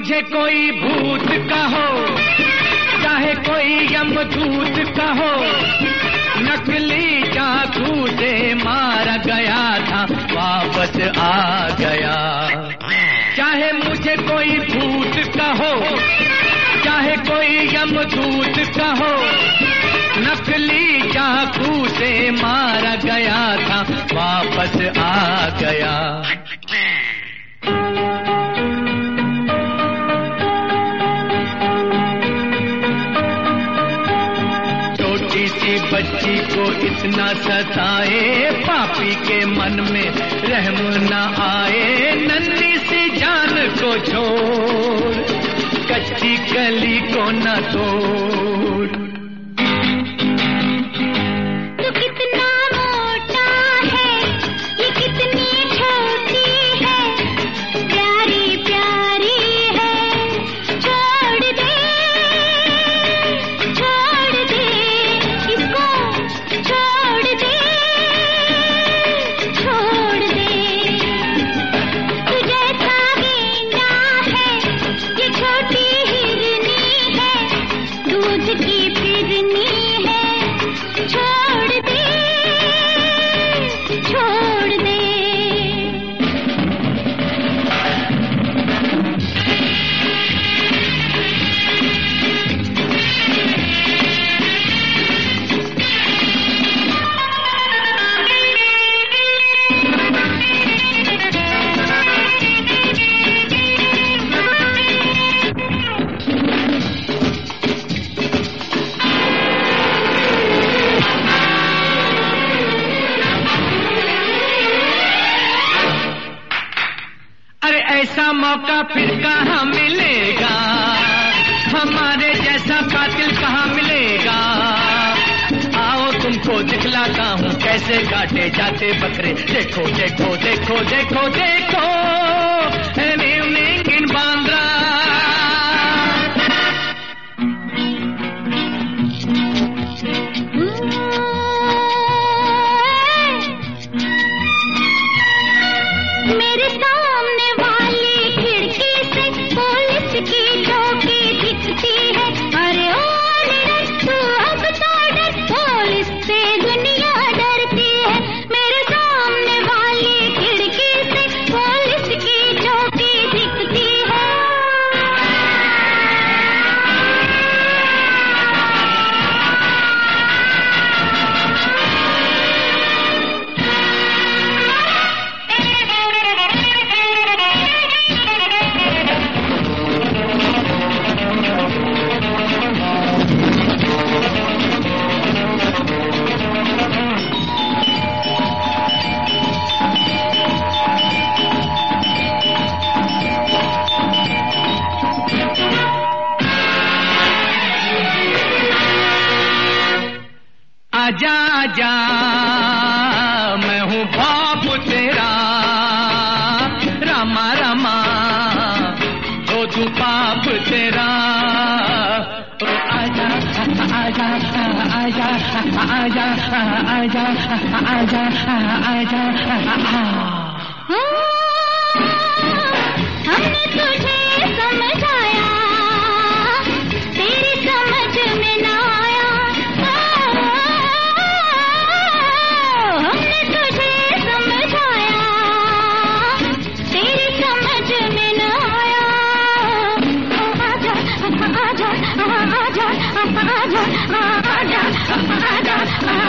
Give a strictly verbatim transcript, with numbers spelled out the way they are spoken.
मुझे कोई भूत कहो, चाहे कोई यमदूत कहो, नकली चाकू से मारा गया था वापस आ गया। चाहे मुझे कोई भूत कहो, चाहे कोई यमदूत कहो, नकली चाकू से मारा गया था वापस आ गया। छोटी सी बच्ची को इतना सताए, पापी के मन में रहम न आए। नन्ही सी जान को छोड़, कच्ची कली को न तोड़। ऐसा मौका फिर कहाँ मिलेगा, हमारे जैसा कातिल कहाँ मिलेगा। आओ तुमको दिखलाता हूँ कैसे काटे जाते बकरे। देखो देखो देखो देखो देखो इवनिंग इन बांद्रा। मेरे सामने वाली खिड़की से पुलिस की चौकी दिखती है। अरे ओ निरंतर तू अब तो डर, पुलिस से दुनिया डरती है। मेरे सामने वाली खिड़की से पुलिस की चौकी दिखती है। आजा आजा मैं हूँ बाप तेरा, रामा रामा धो तू पाप तेरा। ओ आजा आजा आजा आजा आजा आजा आजा हमने तुझे समझाया, तेरी समझ में ना आया। हमने तुझे समझाया, तेरी समझ में ना आया। आजा आजा आजा आजा आजा आजा आजा